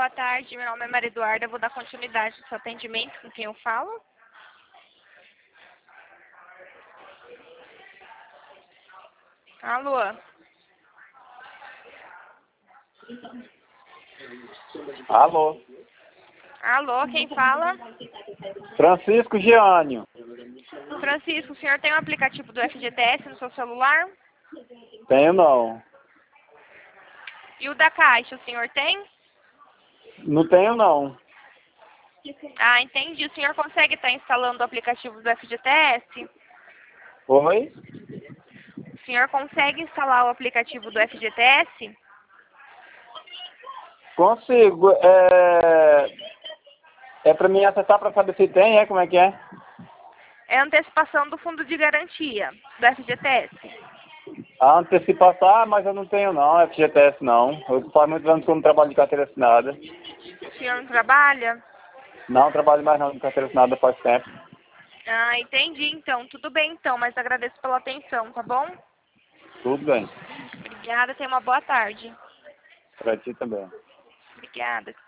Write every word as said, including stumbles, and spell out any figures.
boa tarde. Meu nome é Maria Eduarda. Eu vou dar continuidade ao seu atendimento. Com quem eu falo? Alô? Alô? Alô, quem fala? Francisco Giânio. Francisco, o senhor tem um aplicativo do F G T S no seu celular? Tenho não. E o da Caixa, o senhor tem? Não tenho não. Ah, entendi. O senhor consegue estar instalando o aplicativo do F G T S? Oi? O senhor consegue instalar o aplicativo do F G T S? Consigo. É, é pra mim acessar pra saber se tem, é? Como é que é? É antecipação do fundo de garantia do F G T S. A antecipação, ah, mas eu não tenho não, F G T S não. Eu faz muitos anos que eu não trabalho de carteira assinada. O senhor não trabalha? Não trabalho mais não de carteira assinada faz tempo. Ah, entendi então. Tudo bem então, mas agradeço pela atenção, tá bom? Tudo bem. Obrigada, tenha uma boa tarde. Pra ti também. Obrigada.